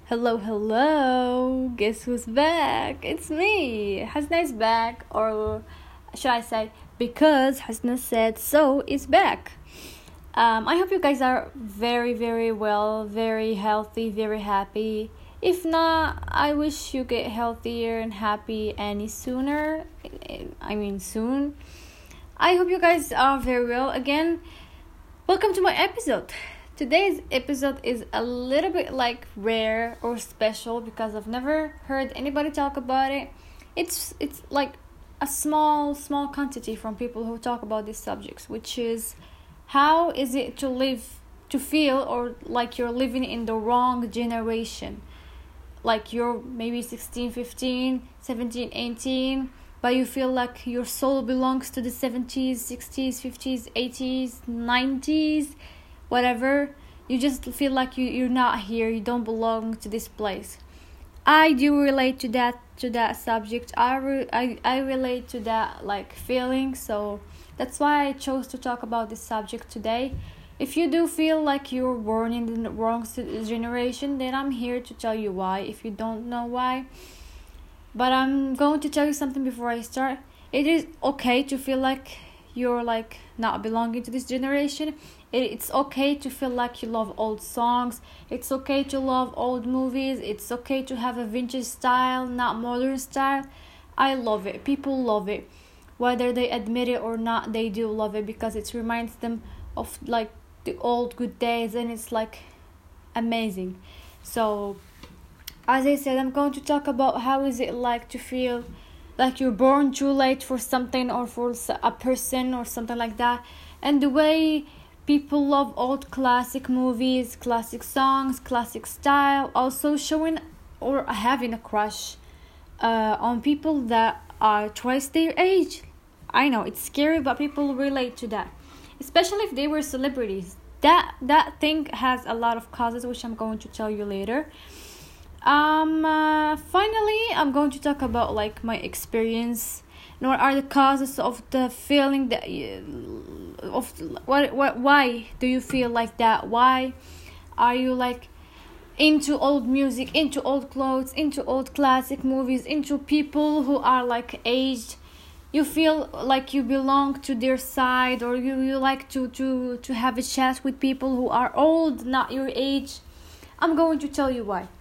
Hello, hello. Guess who's back? It's me. Hasna is back, or should I say, because Hasna said so, is back. I hope you guys are very, very well, very healthy, very happy. If not, I wish you get healthier and happy any sooner. I mean, soon. I hope you guys are very well again. Welcome to my episode. Today's episode is a little bit like rare or special because I've never heard anybody talk about it. It's like a small quantity from people who talk about these subjects, which is how is it to feel or like you're living in the wrong generation. Like you're maybe 16, 15, 17, 18, but you feel like your soul belongs to the 70s, 60s, 50s, 80s, 90s, whatever. You just feel like you're not here, you don't belong to this place. I do relate to that subject. I relate to that like feeling, so that's why I chose to talk about this subject today. If you do feel like you're born in the wrong generation, then I'm here to tell you why, if you don't know why. But I'm going to tell you something before I start. It is okay to feel like you're like not belonging to this generation. It's okay to feel like you love old songs. It's okay to love old movies. It's okay to have a vintage style, not modern style. I love it. People love it. Whether they admit it or not, they do love it because it reminds them of like the old good days, and it's like amazing. So as I said, I'm going to talk about how is it like to feel like you're born too late for something or for a person or something like that, and the way people love old classic movies, classic songs, classic style, also showing or having a crush on people that are twice their age. I know it's scary, but people relate to that, especially if they were celebrities. That thing has a lot of causes, which I'm going to tell you later. Finally, I'm going to talk about like my experience and what are the causes of the feeling that why do you feel like that? Why are you like into old music, into old clothes, into old classic movies, into people who are like aged? You feel like you belong to their side, or you like to have a chat with people who are old, not your age. I'm going to tell you why.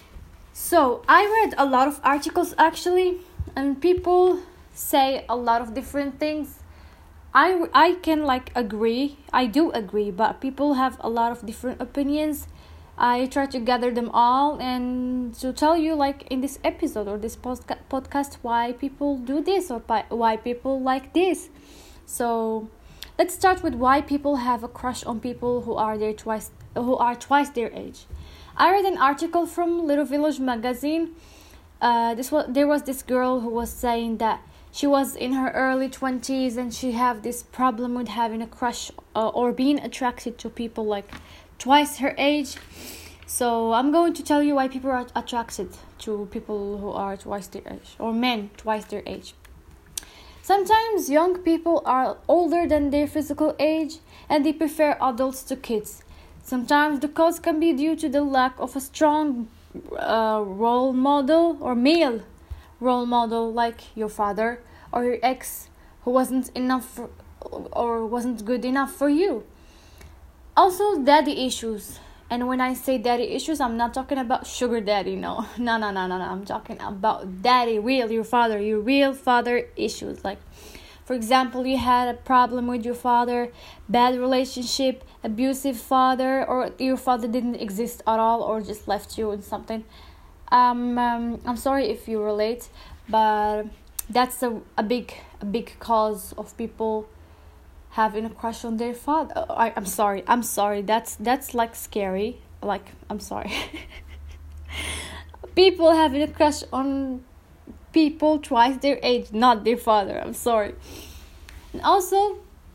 So I read a lot of articles actually, and people say a lot of different things. I can like agree. I do agree, but people have a lot of different opinions. I try to gather them all and to tell you like in this episode or this podcast why people do this or why people like this. So let's start with why people have a crush on people who are twice their age. I read an article from Little Village magazine. There was this girl who was saying that she was in her early 20s and she have this problem with having a crush or being attracted to people like twice her age. So I'm going to tell you why people are attracted to people who are twice their age, or men twice their age. Sometimes young people are older than their physical age and they prefer adults to kids. Sometimes the cause can be due to the lack of a strong role model or male role model like your father or your ex who wasn't wasn't good enough for you. Also, daddy issues. And when I say daddy issues, I'm not talking about sugar daddy, no. No. I'm talking about daddy, your real father issues. Like, for example, you had a problem with your father, bad relationship, abusive father, or your father didn't exist at all or just left you in something. I'm sorry if you relate, but that's a big cause of people having a crush on their father. I'm sorry. That's like scary. Like, I'm sorry. People having a crush on people twice their age, not their father. I'm sorry. And also,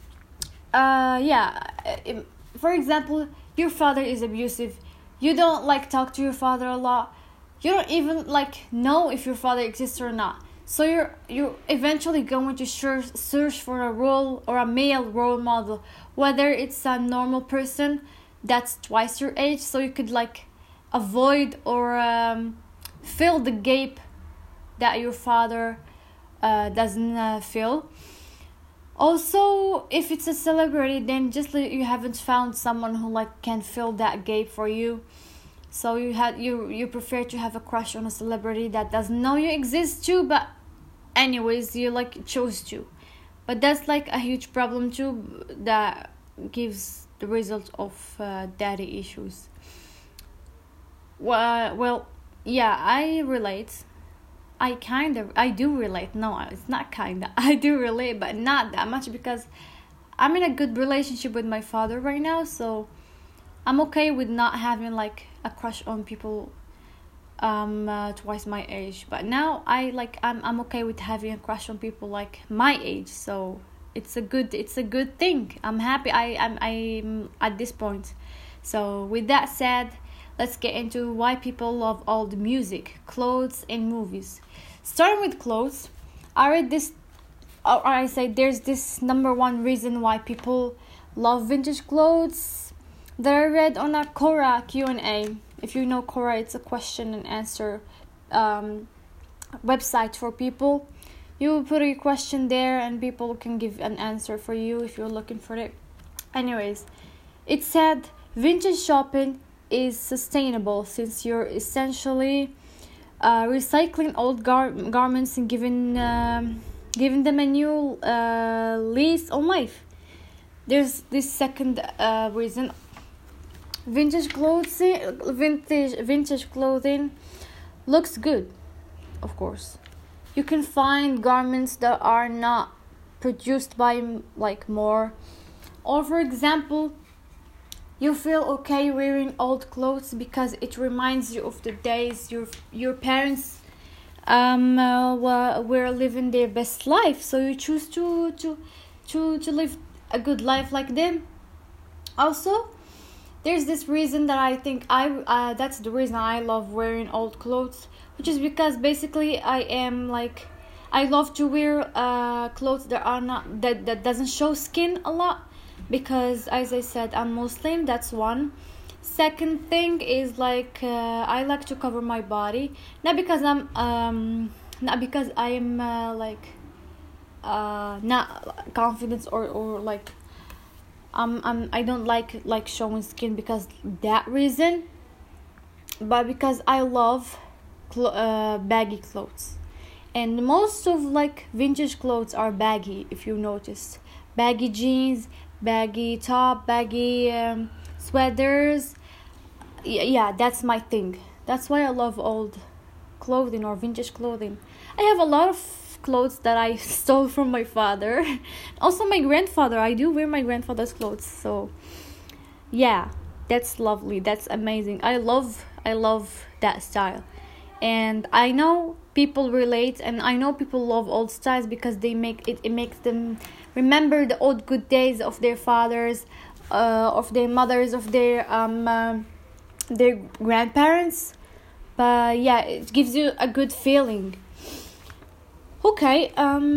for example, your father is abusive. You don't like talk to your father a lot. You don't even like know if your father exists or not. So you're eventually going to search for a role or a male role model, whether it's a normal person that's twice your age, so you could like avoid or fill the gap that your father doesn't fill. Also, if it's a celebrity, then just like you haven't found someone who like can fill that gap for you. So you prefer to have a crush on a celebrity that doesn't know you exist too, but anyways you like chose to. But that's like a huge problem too, that gives the result of daddy issues. Well, yeah, I relate. I do relate. No, it's not kinda. I do relate, but not that much because I'm in a good relationship with my father right now, so I'm okay with not having like a crush on people twice my age. But now I'm okay with having a crush on people like my age. So it's a good thing. I'm happy I'm at this point. So with that said, let's get into why people love old music, clothes, and movies. Starting with clothes, I read this, or I say there's this number one reason why people love vintage clothes that I read on a Quora Q&A. If you know Quora, it's a question and answer website for people. You put a question there and people can give an answer for you if you're looking for it. Anyways, it said vintage shopping is sustainable since you're essentially recycling old garments and giving them a new lease on life. There's this second reason. Vintage clothing looks good, of course. You can find garments that are not produced by like more, or for example, you feel okay wearing old clothes because it reminds you of the days your parents were living their best life. So you choose to live a good life like them. Also, there's this reason that I think that's the reason I love wearing old clothes, which is because basically I love to wear clothes that are not that doesn't show skin a lot. Because as I said, I'm Muslim, that's one. Second thing is I like to cover my body, not because I'm not confident or like I don't like showing skin because that reason, but because I love baggy clothes, and most of like vintage clothes are baggy. If you notice, baggy jeans, baggy top, baggy sweaters. Yeah, that's my thing. That's why I love old clothing or vintage clothing. I have a lot of clothes that I stole from my father. Also my grandfather. I do wear my grandfather's clothes. So yeah, that's lovely. That's amazing. I love that style. And I know people relate, and I know people love old styles because it makes them remember the old good days of their fathers, of their mothers, of their grandparents. But yeah, it gives you a good feeling. Okay,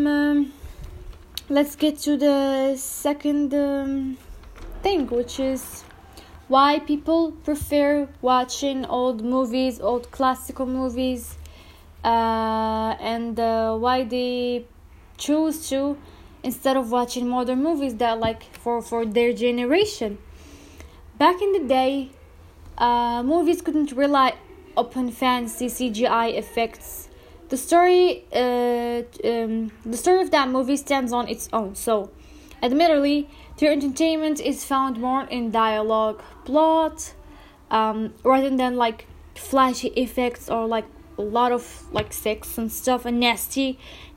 let's get to the second thing, which is why people prefer watching old movies, old classical movies, and why they choose to instead of watching modern movies that like for their generation. Back in the day, movies couldn't rely upon fancy CGI effects. The story of that movie stands on its own. So, admittedly, their entertainment is found more in dialogue, plot, rather than like flashy effects or like a lot of like sex and stuff and nasty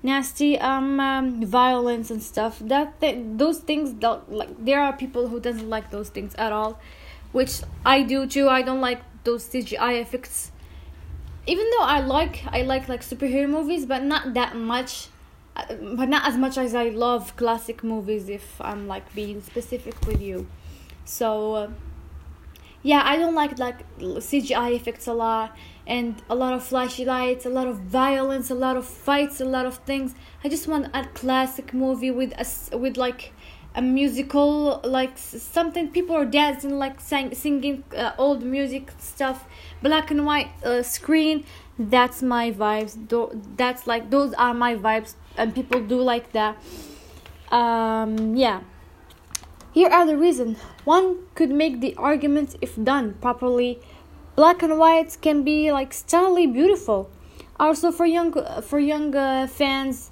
violence and stuff. Those things don't like. There are people who doesn't like those things at all, which I do too. I don't like those CGI effects. Even though I like superhero movies, but not that much. But not as much as I love classic movies, if I'm like being specific with you. So yeah, I don't like CGI effects a lot, and a lot of flashy lights, a lot of violence, a lot of fights, a lot of things. I just want a classic movie with like a musical, like something people are dancing, like singing old music stuff, black and white screen. That's my vibes. That's like, those are my vibes, and people do like that. Yeah. Here are the reasons. One could make the argument, if done properly, black and white can be like stunningly beautiful. Also for young fans,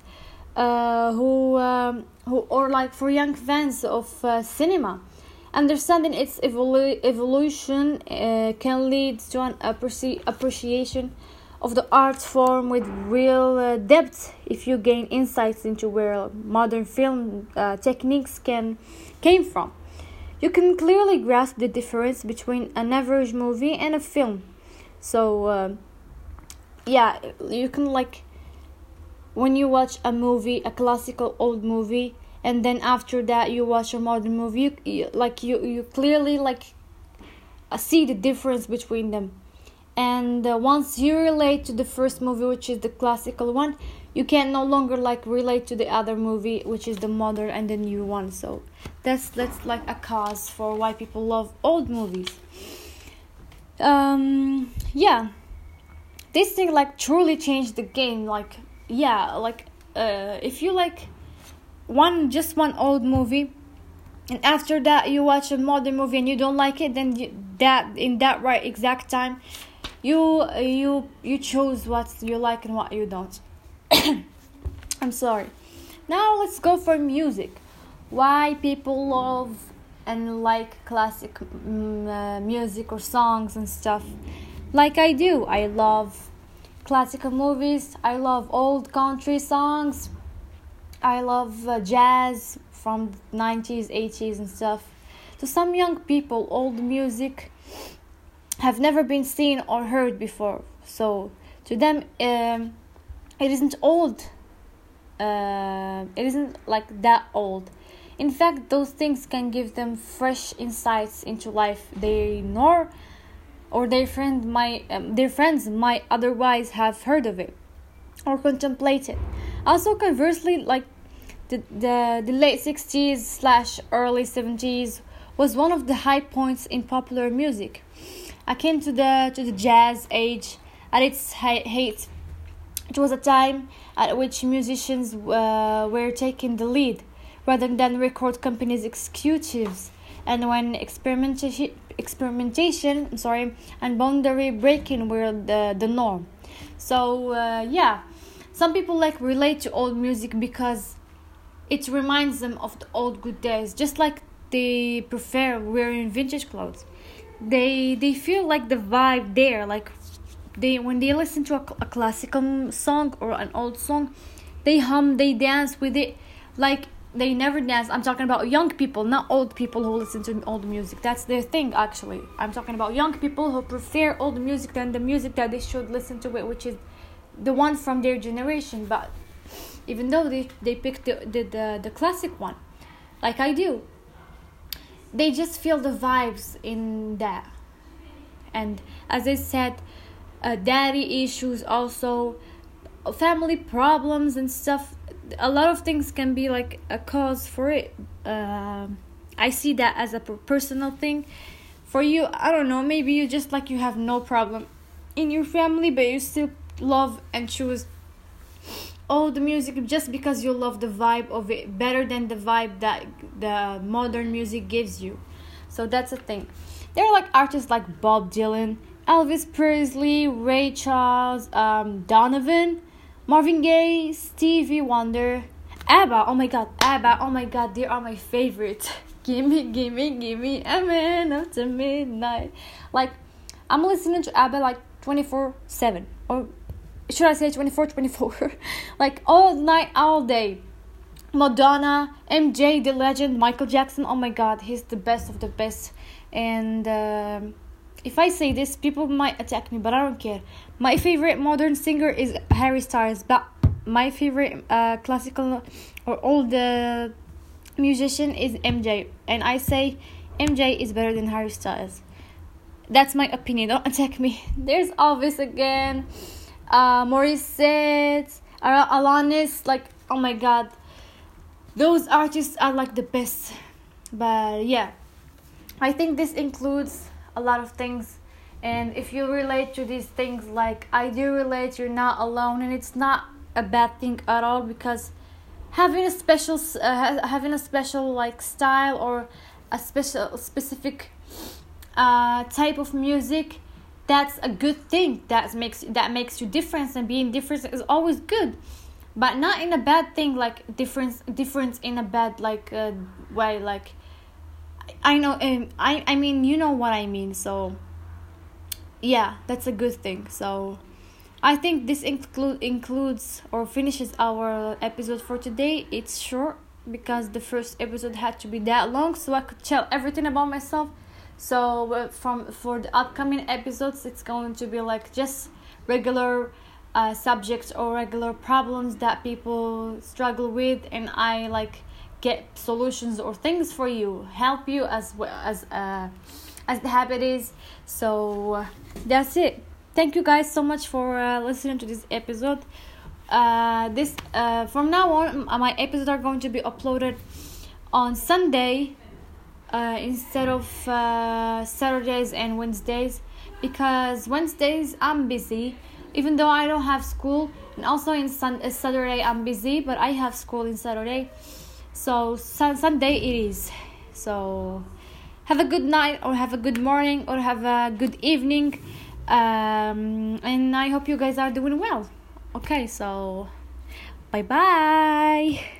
who or like for young fans of cinema, understanding its evolution can lead to an appreciation of the art form with real depth. If you gain insights into where modern film techniques came from, you can clearly grasp the difference between an average movie and a film. So yeah, you can, like, when you watch a movie, a classical old movie, and then after that you watch a modern movie, you clearly like see the difference between them. And once you relate to the first movie, which is the classical one, you can no longer like relate to the other movie, which is the modern and the new one. So that's like a cause for why people love old movies. Yeah, this thing like truly changed the game. Like, yeah, like if you like one old movie, and after that you watch a modern movie and you don't like it, then in that right exact time you choose what you like and what you don't. I'm sorry. Now let's go for music. Why people love and like classic music or songs and stuff. Like I do. I love classical movies. I love old country songs. I love jazz from the 90s, 80s and stuff. To some young people, old music have never been seen or heard before. So to them, it isn't old. It isn't like that old. In fact, those things can give them fresh insights into life they know, or their friends might otherwise have heard of it or contemplated. Also, conversely, like the late 60s / early 70s was one of the high points in popular music, akin to the jazz age at its height. It was a time at which musicians were taking the lead rather than record companies' executives, and when experimentation and boundary breaking were the norm. So yeah, some people like relate to old music because it reminds them of the old good days, just like they prefer wearing vintage clothes. They feel like the vibe there, like when they listen to a classical song or an old song, they hum, they dance with it. Like, they never dance. I'm talking about young people, not old people who listen to old music. That's their thing, actually. I'm talking about young people who prefer old music than the music that they should listen to, it, which is the one from their generation. But even though they picked the classic one, like I do, they just feel the vibes in that. And as I said, daddy issues, also family problems and stuff, a lot of things can be like a cause for it. I see that as a personal thing. For you, I don't know, maybe you just like, you have no problem in your family, but you still love and choose all the music just because you love the vibe of it better than the vibe that the modern music gives you. So that's a thing. There are like artists like Bob Dylan, Elvis Presley, Ray Charles, Donovan, Marvin Gaye, Stevie Wonder, ABBA. Oh my god, they are my favorite. Gimme a man after midnight. Like, I'm listening to ABBA like 24/7, or should I say 24/24? Like all night, all day. Madonna, MJ, the legend, Michael Jackson. Oh my god, he's the best of the best. And if I say this, people might attack me, but I don't care. My favorite modern singer is Harry Styles, but my favorite classical or old musician is MJ, and I say MJ is better than Harry Styles. That's my opinion, don't attack me. There's Elvis again, Morissette, Alanis, like, oh my god. those artists are like the best. But yeah, I think this includes a lot of things, and if you relate to these things like I do relate, you're not alone, and it's not a bad thing at all, because having a special like style or a specific type of music, that's a good thing. That makes you different, and being different is always good, but not in a bad thing, like difference in a bad like way. Like I know, I mean, you know what I mean. So yeah, that's a good thing. So I think this includes or finishes our episode for today. It's short because the first episode had to be that long, so I could tell everything about myself. So for the upcoming episodes, it's going to be like just regular subjects or regular problems that people struggle with, and I like get solutions or things for you, help you as well as the habit is. So that's it. Thank you guys so much for listening to this episode. This from now on, my episodes are going to be uploaded on Sunday instead of Saturdays and Wednesdays, because Wednesdays I'm busy, even though I don't have school, and also in Saturday I'm busy, but I have school in Saturday. So Sunday it is. So have a good night, or have a good morning, or have a good evening, and I hope you guys are doing well. Okay, so bye bye.